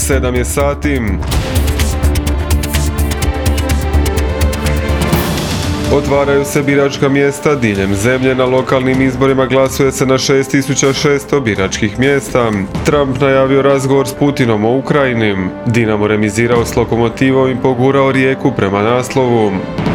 7 je sati. Otvaraju se biračka mjesta diljem zemlje, na lokalnim izborima glasuje se na 6600 biračkih mjesta. Trump najavio razgovor s Putinom o Ukrajini. Dinamo remizirao s Lokomotivom i pogurao Rijeku prema naslovu.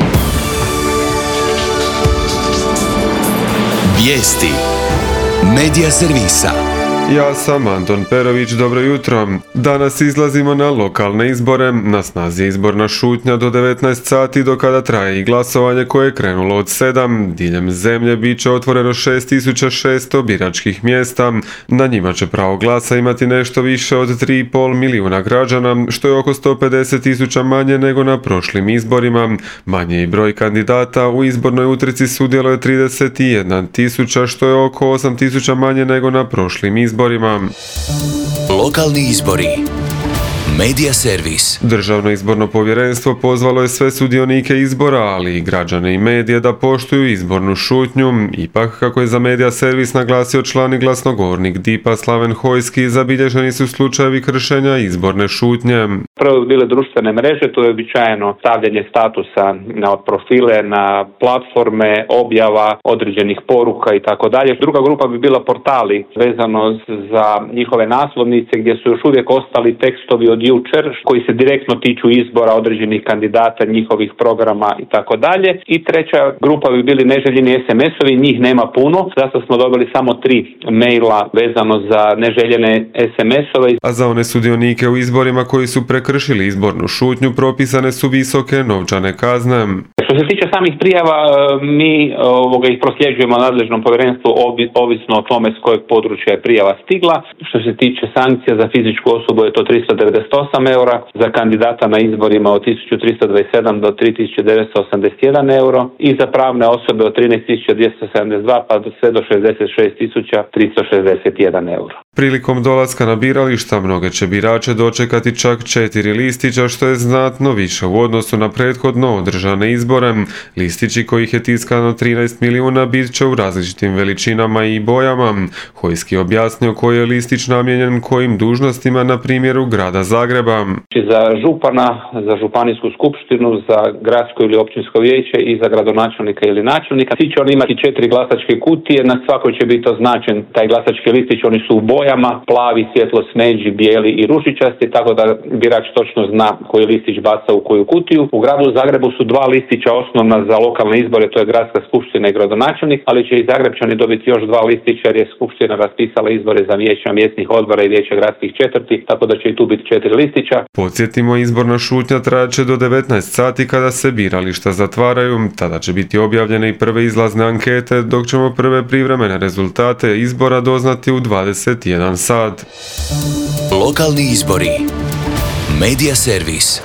Vijesti Medija servisa. Ja sam Anton Perović, dobro jutro. Danas izlazimo na lokalne izbore. Na snazi je izborna šutnja do 19 sati, do kada traje i glasovanje koje je krenulo od 7. Diljem zemlje bit će otvoreno 6600 biračkih mjesta. Na njima će pravo glasa imati nešto više od 3,5 milijuna građana, što je oko 150.000 manje nego na prošlim izborima. Manje i broj kandidata, u izbornoj utrci sudjeluje 31.000, što je oko 8.000 manje nego na prošlim izborima. Lokalni izbori. Medija servis. Državno izborno povjerenstvo pozvalo je sve sudionike izbora, ali i građane i medije da poštuju izbornu šutnju. Ipak, kako je za Medija servis naglasio član i glasnogovornik DIP-a Slaven Hojski, zabilježeni su slučajevi kršenja izborne šutnje. Prvo bi bile društvene mreže, to je uobičajeno stavljanje statusa na profile, na platforme, objava određenih poruka i tako dalje. Druga grupa bi bila portali vezano za njihove naslovnice gdje su još uvijek ostali tekstovi od jučer koji se direktno tiču izbora određenih kandidata, njihovih programa i tako dalje. I treća grupa bi bili neželjeni SMS-ovi, njih nema puno, zato smo dobili samo 3 maila vezano za neželjene SMS-ove. A za one sudionike u izborima koji su prekršili izbornu šutnju propisane su visoke novčane kazne. Što se tiče samih prijava, mi ih prosljeđujemo nadležnom povjerenstvu ovisno o tome s kojeg područja je prijava stigla. Što se tiče sankcija za fizičku osobu je to 398 eura, za kandidata na izborima od 1327 do 3981 euro i za pravne osobe od 13.272 pa sve do 66.361 euro. Prilikom dolaska na birališta mnoge će birače dočekati čak 4 listića, što je znatno više u odnosu na prethodno održane izbore. Listići kojih je tiskano 13 milijuna bit će u različitim veličinama i bojama. Hojski objasnio koji je listić namijenjen kojim dužnostima na primjeru grada Zagreba. Za župana, za županijsku skupštinu, za gradsko ili općinsko vijeće i za gradonačelnika ili načelnika. Svi će oni imati 4 glasačke kutije, na svakoj će biti označen taj glasački listić, oni su u bojama, plavi, svjetlo smeđi, bijeli i ružičasti, tako da birač točno zna koji listić baca u koju kutiju. U gradu Zagrebu su 2 listića osnovna za lokalne izbore, to je gradska skupština i gradonačelnik, ali će i Zagrebčani dobiti još 2 listića jer je skupština raspisala izbore za vijeća mjesnih odbora i vijeća gradskih četvrti, tako da će i tu biti 4 listića. Podsjetimo, izborna šutnja trajaće do 19 sati kada se birališta zatvaraju. Tada će biti objavljene i prve izlazne ankete, dok ćemo prve privremene rezultate izbora doznati u 21 sat. Lokalni izbori. Medija servis.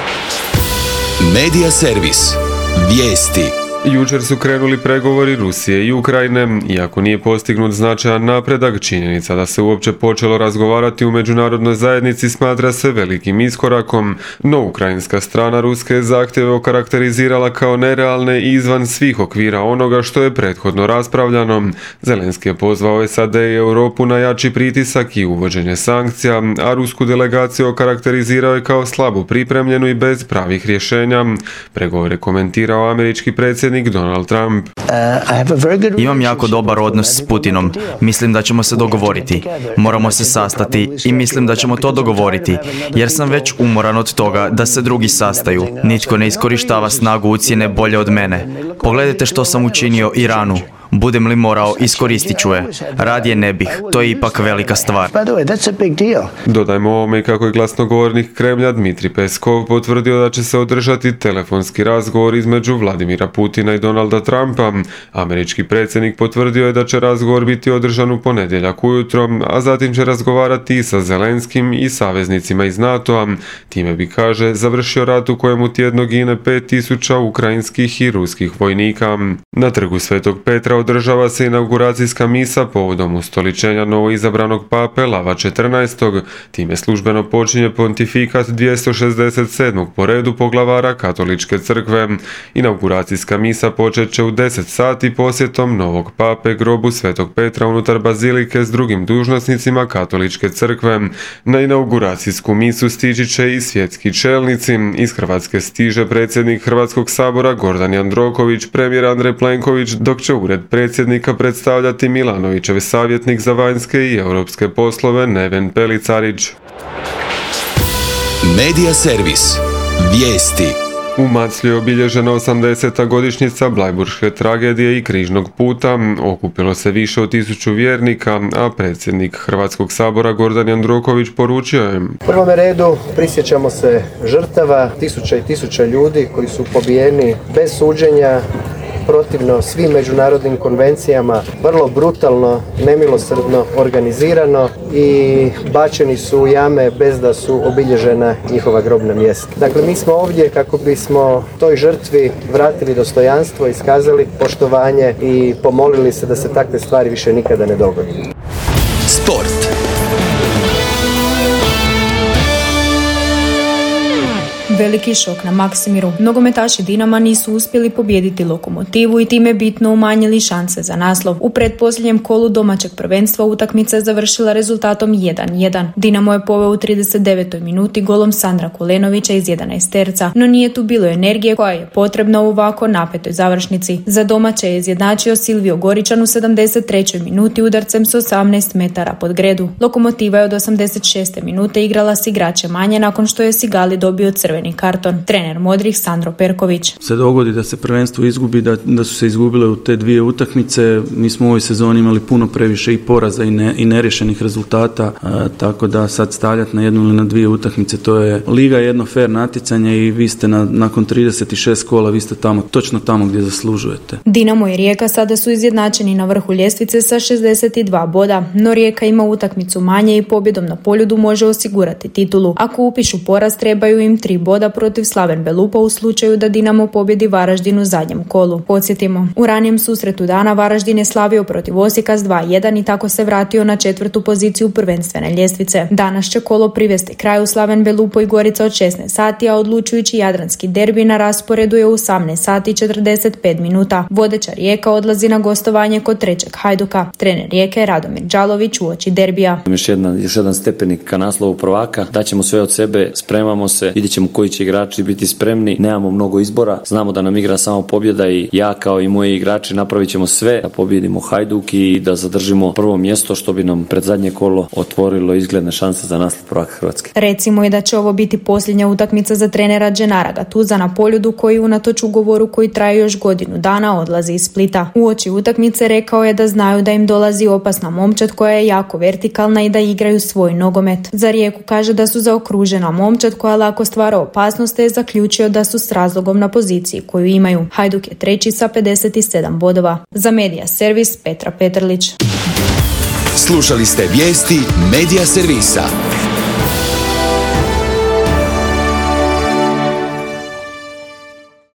Medija servis. Vijesti. Jučer su krenuli pregovori Rusije i Ukrajine. Iako nije postignut značajan napredak, činjenica da se uopće počelo razgovarati u međunarodnoj zajednici smatra se velikim iskorakom, no ukrajinska strana ruske zahtjeve okarakterizirala kao nerealne i izvan svih okvira onoga što je prethodno raspravljano. Zelenski je pozvao SAD i Europu na jači pritisak i uvođenje sankcija, a rusku delegaciju okarakterizirao je kao slabu pripremljenu i bez pravih rješenja. Pregovore komentirao američki predsjednik Donald Trump. Imam jako dobar odnos s Putinom. Mislim da ćemo se dogovoriti. Moramo se sastati i mislim da ćemo to dogovoriti, jer sam već umoran od toga da se drugi sastaju. Nitko ne iskorištava snagu ucjene bolje od mene. Pogledajte što sam učinio Iranu. Budem li morao, iskoristit ću je. Radije ne bih. To je ipak velika stvar. Dodajmo ovome kako je glasnogovornik Kremlja Dmitrij Peskov potvrdio da će se održati telefonski razgovor između Vladimira Putina i Donalda Trumpa. Američki predsjednik potvrdio je da će razgovor biti održan u ponedjeljak ujutro, a zatim će razgovarati i sa Zelenskim i saveznicima iz NATO-a. Time bi, kaže, završio rat u kojemu tjedno gine 5000 ukrajinskih i ruskih vojnika. Na trgu Svetog Petra održava se inauguracijska misa povodom ustoličenja novoizabranog pape Lava XIV. Time službeno počinje pontifikat 267. po redu poglavara Katoličke crkve. Inauguracijska misa počet će u 10 sati posjetom novog pape grobu Svetog Petra unutar bazilike s drugim dužnosnicima Katoličke crkve. Na inauguracijsku misu stići će i svjetski čelnici. Iz Hrvatske stiže predsjednik Hrvatskog sabora Gordan Jandroković, premijer Andrej Plenković, dok će ured predsjednika predstavljati Milanovićev savjetnik za vanjske i europske poslove Neven Pelicarić. Medija servis. Vijesti. U Maclju je obilježena 80. godišnjica Blajburške tragedije i križnog puta. Okupilo se više od 1000 vjernika, a predsjednik Hrvatskog sabora Gordan Jandroković poručio je: U prvom redu prisjećamo se žrtava, tisuća i tisuća ljudi koji su pobijeni bez suđenja, protivno svim međunarodnim konvencijama, vrlo brutalno, nemilosrdno, organizirano i bačeni su u jame bez da su obilježena njihova grobna mjesta. Dakle, mi smo ovdje kako bismo toj žrtvi vratili dostojanstvo, iskazali poštovanje i pomolili se da se takve stvari više nikada ne dogode. Sport. Veliki šok na Maksimiru. Nogometaši Dinama nisu uspjeli pobijediti Lokomotivu i time bitno umanjili šanse za naslov. U pretposljednjem kolu domaćeg prvenstva utakmica je završila rezultatom 1-1. Dinamo je poveo u 39. minuti golom Sandra Kulenovića iz 11 terca, no nije tu bilo energije koja je potrebna u ovako napetoj završnici. Za domaće je izjednačio Silvio Goričan u 73. minuti udarcem s 18 metara pod gredu. Lokomotiva je od 86. minute igrala s igračem manje nakon što je Sigali dobio crveni karton. Trener modrih Sandro Perković. Se dogodi da se prvenstvo izgubi, da su se izgubile u te dvije utakmice. Mi smo u ovoj sezoni imali puno previše i poraza i nerješenih rezultata, tako da sad stavljati na jednu ili na dvije utakmice, to je liga, jedno fair natjecanje i vi ste nakon 36 kola, vi ste tamo, točno tamo gdje zaslužujete. Dinamo i Rijeka sada su izjednačeni na vrhu ljestvice sa 62 boda, no Rijeka ima utakmicu manje i pobjedom na Poljudu može osigurati titulu. Ako upišu poraz, trebaju im 3 boda protiv Slaven Belupa u slučaju da Dinamo pobjedi Varaždin u zadnjem kolu. Podsjetimo, u ranijem susretu dana Varaždin je slavio protiv Osijeka s 2-1 i tako se vratio na 4. poziciju prvenstvene ljestvice. Danas će kolo privesti kraju. Slaven Belupo i Gorica od 16 sati, a odlučujući jadranski derbi na rasporedu je u 18 sati 45 minuta. Vodeća Rijeka odlazi na gostovanje kod trećeg Hajduka. Trener Rijeke Radomir Đalović uoči derbija. Još jedan stepenik ka naslovu prvaka. Daćemo sve od sebe, spremamo se, vidjet ćemo koji će igrači biti spremni. Nemamo mnogo izbora, znamo da nam igra samo pobjeda i ja kao i moji igrači napravit ćemo sve da pobjedimo Hajduk i da zadržimo prvo mjesto, što bi nam pred zadnje kolo otvorilo izgledne šanse za naslov prvaka Hrvatske. Recimo i da će ovo biti posljednja utakmica za trenera Dženara Gatuza na Poljudu, koji unatoč ugovoru koji traje još godinu dana odlazi iz Splita. Uoči utakmice rekao je da znaju da im dolazi opasna momčad koja je jako vertikalna i da igraju svoj nogomet. Za Rijeku kaže da su zaokružena momčad koja lako stvara opasnost, te je zaključio da su s razlogom na poziciji koju imaju. Hajduk je treći sa 57 bodova. Za Medija servis Petra Petrlić. Slušali ste vijesti Medija servisa.